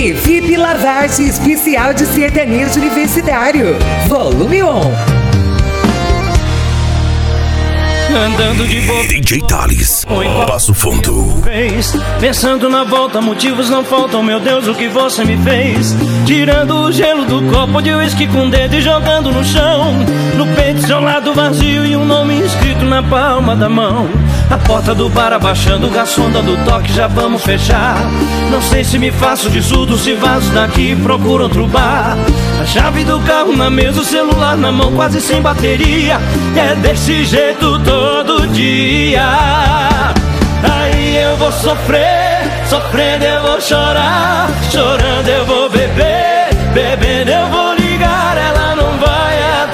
CD VIP Lavagem Especial de Sertanejo Universitário, volume 1. Andando de boa, DJ Thales, Passo Fundo. Pensando na volta, motivos não faltam. Meu Deus, o que você me fez? Tirando o gelo do copo de uísque com o dedo e jogando no chão. No peito, seu lado vazio e um nome escrito na palma da mão. A porta do bar abaixando, o garçom dando toque, já vamos fechar. Não sei se me faço de surdo, se vazo daqui, procuro outro bar. A chave do carro na mesa, o celular na mão, quase sem bateria. É desse jeito todo dia. Aí eu vou sofrer, sofrendo eu vou chorar, chorando eu vou beber, bebendo eu vou ligar, ela não vai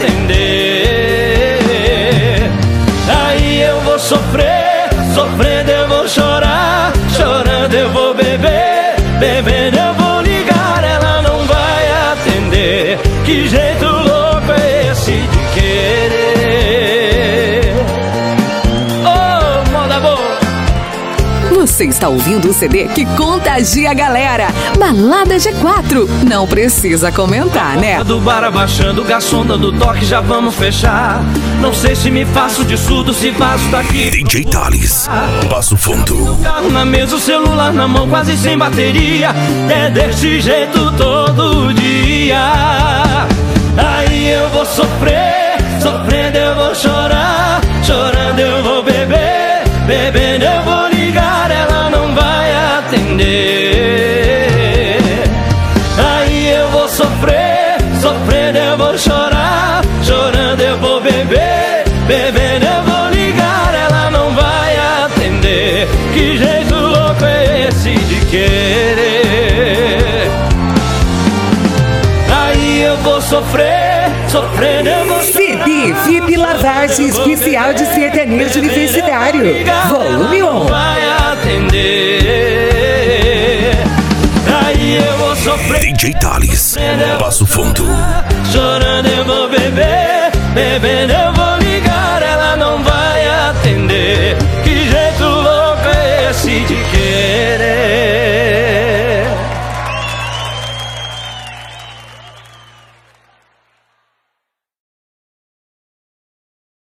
atender. Aí eu vou sofrer, sofrendo eu vou chorar, chorando eu vou beber, bebendo eu vou ligar, ela não vai atender. Que jeito louco é esse de querer? Oh, moda boa! Você está ouvindo o CD que contagia a galera. Balada G4. Não precisa comentar, né? Do bar abaixando, o garçom dando toque, já vamos fechar. Não sei se me faço de surdo, se vazo daqui. DJ Thales, Passo Fundo. O carro na mesa, o celular na mão, quase sem bateria. É desse jeito todo dia. Aí eu vou sofrer, sofrendo eu vou chorar, chorando eu vou beber, bebendo eu vou ligar, ela não vai atender. Aí eu vou sofrer, sofrendo eu vou chorar, chorando eu vou beber, bebendo eu vou ligar, ela não vai atender. Que jeito louco é esse de querer? Aí eu vou sofrer, sofrendo eu vou chorar. CD VIP Lavagem Especial de Sertanejo Universitário, volume 1. Vai atender. Aí eu vou sofrer. DJ Thales, Passo Fundo. Chorando eu vou beber,